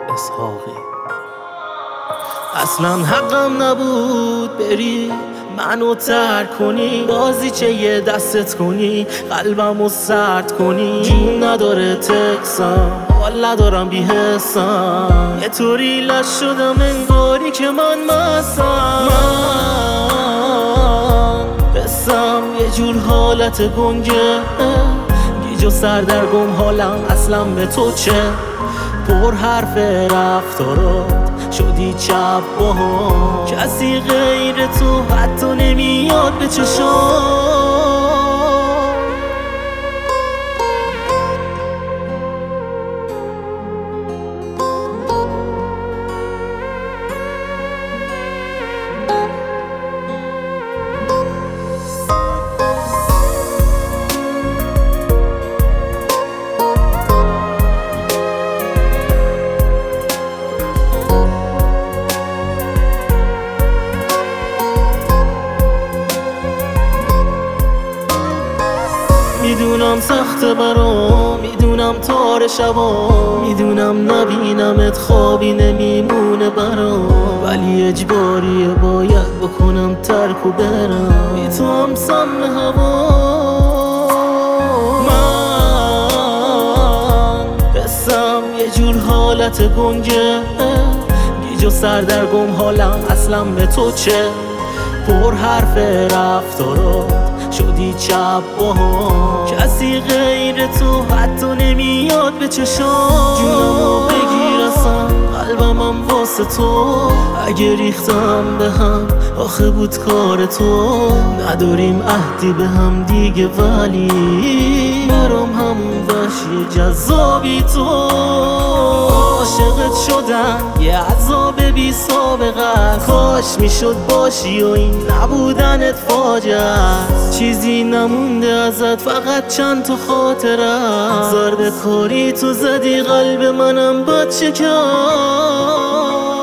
اسحاقی. اصلا حقم نبود بری منو ترک کنی، بازیچه یه دستت کنی، قلبمو سرد کنی. جون نداره تکسم، حال ندارم بی‌حسم، یه طوری لش شدم انگاری که من مستم. من قسم یه جور حالت گنگه، گیج و سردرگم حالم اصلا به تو چه. پر حرف رفتارات شدی چپ باها، کسی غیر تو حتی نمیاد به چشام. میدونم سخت برام، میدونم تار شبام، میدونم نبینمت خوابی نمیمونه برام، ولی اجباریه باید بکنم ترک و برم، بی تو هم سم هوا. من قسم یه جور حالت گنگه، گیج و سردرگم حالم اصلا به تو چه. پر حرف رفتارات شدی چپ باها، کسی غیر تو حتی نمیاد به چشام. جونمو بگیر اصلا قلبمم واسه تو، اگه ریختم به هم آخه بود کار تو. نداریم عهدی به هم دیگه ولی برام همون وحشی جذابی تو. عاشقت شدن یه عذاب بی سابقه است، کاش میشد باشی و این نبودنت فاجعه است. چیزی نمونده ازت فقط چند تا خاطره، ضربه کاری تو زدی قلب منم بد شکست.